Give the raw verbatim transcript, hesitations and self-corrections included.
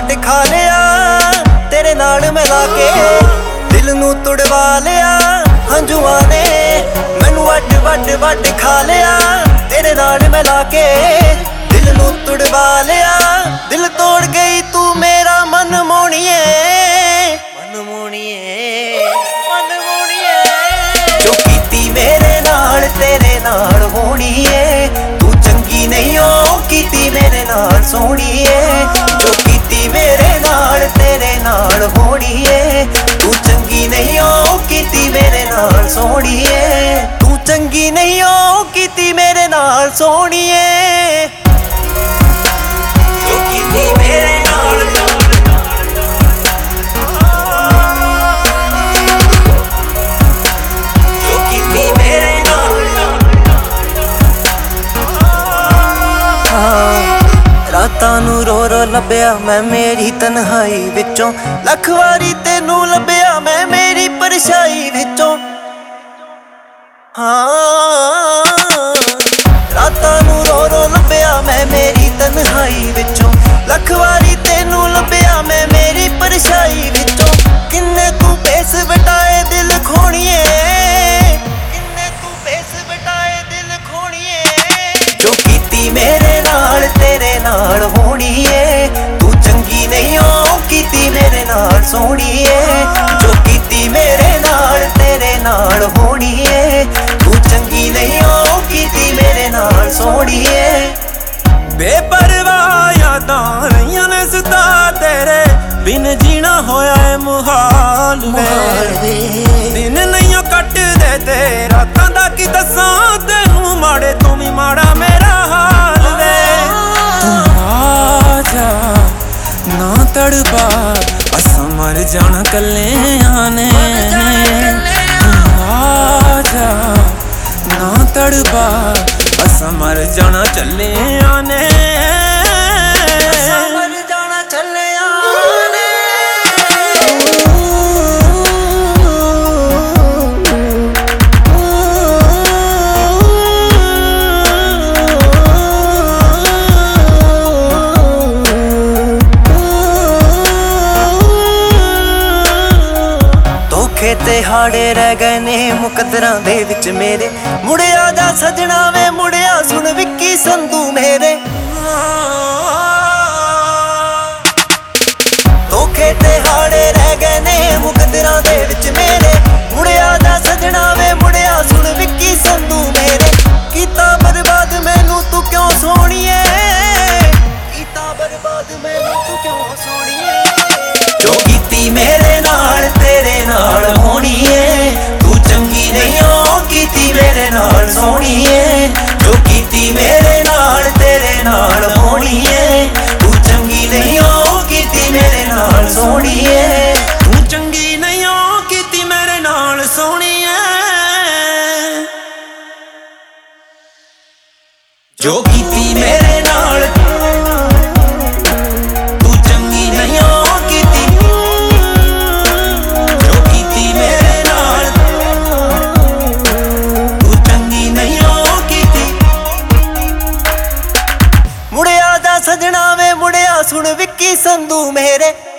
ਵੱਡ ਖਾ ਲਿਆ ਤੇਰੇ ਨਾਲ ਮਿਲਾ ਕੇ, ਦਿਲ ਨੂੰ ਤੁੜਵਾ ਲਿਆ ਹੰਝੂਆਂ ਨੇ। ਮੈਨੂੰ ਵੱਡ ਵੱਡ ਵੱਡ ਖਾ ਲਿਆ ਤੇਰੇ ਨਾਲ ਮਿਲਾ ਕੇ, ਦਿਲ ਨੂੰ ਤੁੜਵਾ ਲਿਆ। ਦਿਲ ਤੋੜ ਗਈ ਤੂੰ ਮੇਰਾ ਮਨ ਮੋਣੀਏ, ਮਨ ਮੋਣੀਏ, ਮਨ ਮੋਣੀਏ। ਜੋ ਕੀਤੀ ਮੇਰੇ ਨਾਲ ਤੇਰੇ ਨਾਲ ਹੋਣੀ ਏ, ਤੂੰ ਚੰਗੀ ਨਹੀਂ ਓ ਕੀਤੀ ਮੇਰੇ ਨਾਲ ਸੋਹਣੀਏ। ਜੋ ਕੀਤੀ ਮੇਰੇ ਨਾਲ ਤੇਰੇ ਨਾਲ ਹੋਣੀ ਏ, ਤੂੰ ਚੰਗੀ ਨਹੀਂ ਓ ਕੀਤੀ ਮੇਰੇ ਨਾਲ ਸੋਹਣੀਏ। ਤੂੰ ਚੰਗੀ ਨਹੀਂ ਓ ਕੀਤੀ ਮੇਰੇ ਨਾਲ ਸੋਹਣੀਏ। ਜੋ ਕੀਤੀ ਮੇਰੇ ਨਾਲ ਰਾਤਾਂ ਨੂੰ ਰੋ ਰੋ ਲੱਭਿਆ ਮੈਂ ਮੇਰੀ ਤਨਹਾਈ ਵਿੱਚੋਂ, ਲੱਖ ਵਾਰੀ ਤੈਨੂੰ ਲੱਭਿਆ ਮੈਂ ਮੇਰੀ ਪਰਛਾਈ ਵਿੱਚੋਂ। ਹਾਂ ਰਾਤਾਂ ਨੂੰ ਰੋ ਰੋ ਲੱਭਿਆ ਮੈਂ ਮੇਰੀ ਤਨਹਾਈ ਵਿੱਚੋਂ, ਲੱਖ ਵਾਰੀ ਤੈਨੂੰ ਲੱਭਿਆ ਮੈਂ ਮੇਰੀ ਪਰਛਾਈ ਵਿੱਚੋਂ। ਕਿੰਨੇ ਤੂੰ ਭੇਸ ਵਟਾਏ ਦਿਲ ਖੋਣੀਏ, ਕਿੰਨੇ ਤੂੰ ਭੇਸ ਵਟਾਏ ਦਿਲ ਖੋਣੀਏ। ਜੋ ਕੀਤੀ ਮੇਰੇ ਨਾਲ ਤੇਰੇ ਨਾਲ ਹੋਣੀ ਏ, ਤੂੰ ਚੰਗੀ ਨਹੀਂ ਓ ਕੀਤੀ ਮੇਰੇ ਨਾਲ ਸੋਹਣੀ ਏ। ਜੋ ਕੀਤੀ ਮੇਰੇ ਨਾਲ ਤੇਰੇ ਨਾਲ ਹੋਣੀ ਏ, ਤੂੰ ਚੰਗੀ ਨਹੀਂ ਓ ਕੀਤੀ ਮੇਰੇ ਨਾਲ ਸੋਹਣੀ ਏ। ਬੇਪਰਵਾਹ ਯਾਦਾਂ ਰਹੀਆਂ ਨੇ ਸਦਾ ਤੇਰੇ ਬਿਨ ਜੀਣਾ ਹੋਇਆ ਏ ਮੁਹਾਲ ਵੇ। ਦਿਨ ਨਹੀਂ ਓ ਕੱਟਦੇ ਤੇ ਰਾਤਾਂ ਦਾ ਕੀ ਦੱਸਾਂ ਤੈਨੂੰ, ਮਾੜੇ ਤੋਂ ਵੀ ਮਾੜਾ ਮੇਰਾ ਹਾਲ ਵੇ। ਨਾ ਤੜਪਾ ਅਸਾਂ ਮਰ ਜਾਣਾ ਕੱਲਿਆਂ ਨੇ, ਆਜਾ ਨਾ ਤੜਪਾ ਅਸਾਂ ਮਰ ਜਾਣਾ ਚੱਲਿਆਂ ਨੇ, ਅਸਾਂ ਮਰ ਜਾਣਾ ਚੱਲਿਆਂ ਨੇ। ਤੇ ਹਾੜੇ ਰਹਿ ਗਏ ਨੇ ਮੁਕੱਦਰਾਂ ਦੇ ਵਿੱਚ ਮੇਰੇ, ਮੁੜਿਆ ਜਾ ਸਜਣਾ ਵੇ ਮੁੜਿਆ ਸੁਣ ਵਿੱਕੀ ਸੰਧੂ ਮੇਰੇ। ਧੋਖੇ ਤੇ ਹਾੜੇ ਰਹਿ ਗਏ ਨੇ ਮੁਕੱਦਰਾਂ ਦੇ ਵਿੱਚ ਮੇਰੇ, ਮੁੜਿਆ ਜਾ ਸਜਣਾ ਵੇ ਮੁੜਿਆ ਸੁਣ ਵਿੱਕੀ ਸੰਧੂ ਮੇਰੇ। ਕੀਤਾ ਬਰਬਾਦ ਮੈਨੂੰ ਤੂੰ ਕਿਉਂ ਸੋਹਣੀਏ, ਕੀਤਾ ਬਰਬਾਦ ਮੈਨੂੰ ਤੂੰ ਕਿਉਂ ਸੋਹਣੀਏ। ਜੋ ਕੀਤੀ ਮੇਰੇ ਨਾਲ ਤੇਰੇ ਨਾਲ ਹੋਣੀ ਏ, ਤੂੰ ਚੰਗੀ ਨਹੀਂ ਓ ਕੀਤੀ ਮੇਰੇ ਨਾਲ ਸੋਹਣੀ ਏ। ਜੋ ਕੀਤੀ ਮੇਰੇ ਨਾਲ ਤੇਰੇ ਨਾਲ ਹੋਣੀ ਏ, ਤੂੰ ਚੰਗੀ ਨਹੀਂ ਓ ਕੀਤੀ ਮੇਰੇ ਨਾਲ ਸੋਹਣੀ ਏ। ਤੂੰ ਚੰਗੀ ਨਹੀਂ ਓ ਕੀਤੀ ਮੇਰੇ ਨਾਲ ਸੋਹਣੀ ਏ। ਜੋ ਕੀਤੀ ਮੇਰੇ ਨਾਲ ਸਜਣਾ ਵੇ ਮੁੜਿਆ ਸੁਣ ਵਿੱਕੀ ਸੰਧੂ ਮੇਰੇ।